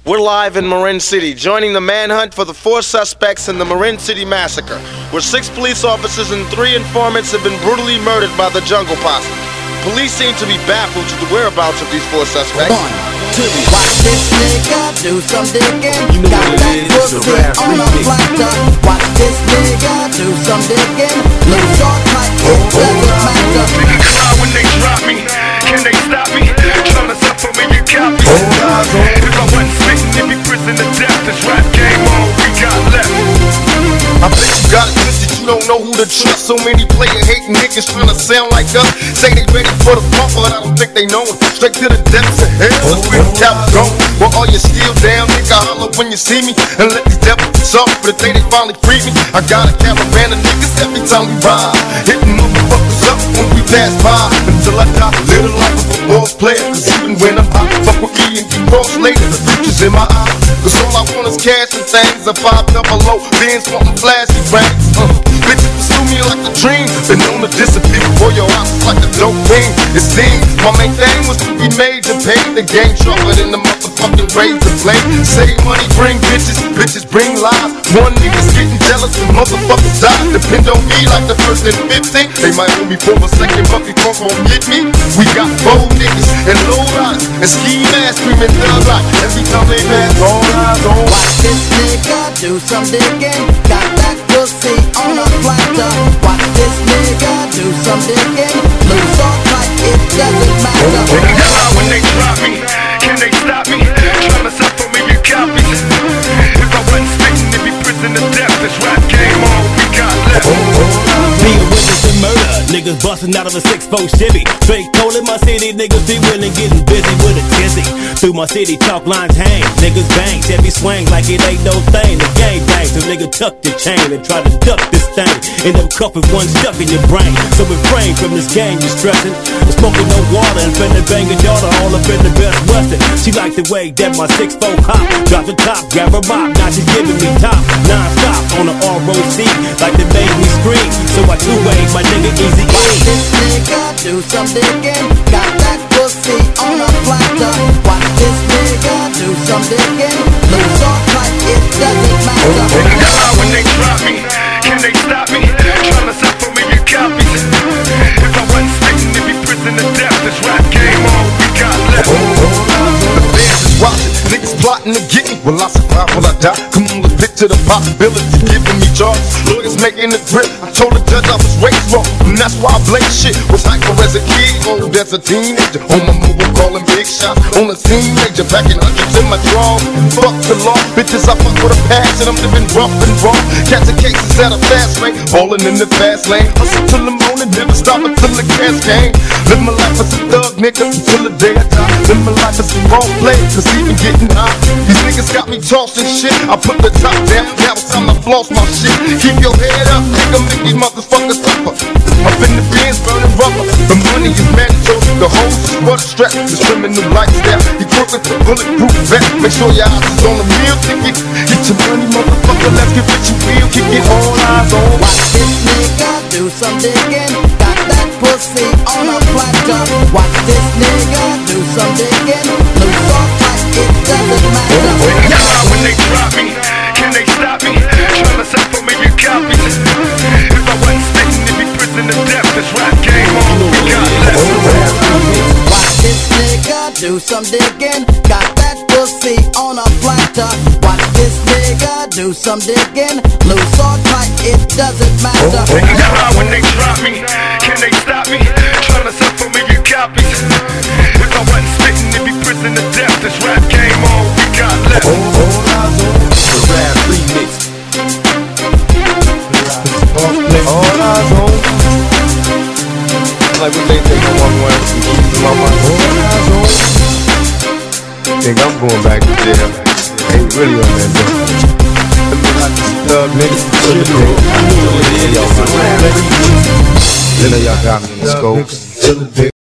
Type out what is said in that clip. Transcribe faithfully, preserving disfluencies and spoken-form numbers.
We're live in Marin City, joining the manhunt for the four suspects in the Marin City massacre, where six police officers and three informants have been brutally murdered by the Jungle Posse. Police seem to be baffled to the whereabouts of these four suspects. One, two, watch this nigga do some digging. You know got that pussy on a platter. Watch this nigga do some digging. Lose all tight, it doesn't matter. Niggas cry when they drop me. Can they stop me? Tryna suffer me, you copy. If I wasn't spitting, it'd be prison to death. This rap game, all we got left. I bet you got it twisted, you don't know who to trust. So many player hating niggas tryna sound like us. Say they ready for the pump, but I don't think they know it. Straight to the depths of hell, that's where the cap going. Well, all you still down, nigga, holler when you see me. And let these devils talk for the day they finally free me. I got a caravan of niggas every time we ride, hitting motherfuckers up when we pass by. Until I die, little like a football player. Cause even when I'm hot, fuck with me and keep cross later. The future's in my eyes, cause all I want is cash and things. A five double O, Benz wanting flashy racks. Uh, bitches pursue me like a dream. Been known to disappear before your eyes like a dope fiend. It seems my main thing was to be made to pay the game sharper than the motherfucking razor blade. Save money, bring bitches, bitches bring lies. One nigga's getting jealous and motherfuckers die. Depend on me like the first and fifteen. They might hold me for a second, but before gon' get me. We got bold niggas and low riders and ski masks screaming thug like every time they pass. All eyes on. Watch this nigga do some digging. Got that pussy on a platter. Watch this nigga do some digging. Lose all tight, it doesn't matter. Niggas cry when they drop me. Can they stop me? Tryna suffer me, you copy. If I wasn't spitting, it'd be prison to death. This rap game, all we got left. Be a witness to murder, niggas busting out of a six four Chevy. Straight cold in my city, niggas be willing, getting busy with a tizzy. Through my city, chalk lines hang, niggas bang, Chevy swing like it ain't no thing. The game bang, so nigga tuck your chain and try to duck this thing. End up cuffing one stuck in your brain. So refrain from this game you stressing. I'm smoking no water and finna bang a daughter all up in the Best Western. She like the way that my six four hop. Drop the top, grab her mop, now she's giving me top. Non-stop on the R O C, like they made me scream. So I two-way my nigga easy. Watch this nigga do some digging. Got that pussy on a platter. Watch this nigga do some digging. Lose all tight, it doesn't matter. Niggas cry when they drop me. Can they stop me? Tryna suffer me, you copy. If I wasn't spitting, it'd be prison to death. This rap game, all we got left. The fans is watching, niggas plotting to get me. Will I survive? Will I die? Come on, let's picture the possibility giving me charge. Lawyers making the grip. I told the judge I was raised wrong, and that's why I blame shit. Was hyper as a kid, old as a teenager. On my mobile calling big shots. On a teenager, packing hundreds in my draw. Fuck the law, bitches I fuck with a passion. I'm living rough and raw. Catching cases at a fast rate, falling in the fast lane. Hustle till the morning, never stop until the cash came. Live my life as a thug, nigga, until the day I die. Live my life as a wrong play, cause even getting high. These niggas got me tossing shit. I put the top down, now it's time to floss my shit. Keep your head up, nigga, make these motherfuckers suffer. Up in the bins, burning rubber. The money is mandatory, the hoes is what strap. This criminal lifestyle, you crooked the bulletproof vest. Make sure your eyes is on the meal ticket. Get your money, motherfucker, let's get rich and real. Kick it all eyes on. Watch this nigga do some digging. Got that pussy on a platter. Watch this nigga do some digging. Lose all tight, it doesn't matter. Niggas cry when they drop me. Can they stop me? Tryna suffer me, you copy. If I wasn't spitting, it'd be prison to death. This rap game, all we got left. Watch this nigga do some digging. Got that pussy on a platter. Watch this nigga do some digging. Lose all tight, it doesn't matter. Niggas cry when they drop me. Can they stop me? Tryna suffer me, you copy. If I wasn't spitting, it'd be prison to death. This rap game, all we got left. The rap remix. All eyes on. Like what they think I'm one way, some keys in my mind. Think I'm going back to jail. Ain't really on that though. Thug niggas, I know what it is. then y'all got me in the scopes.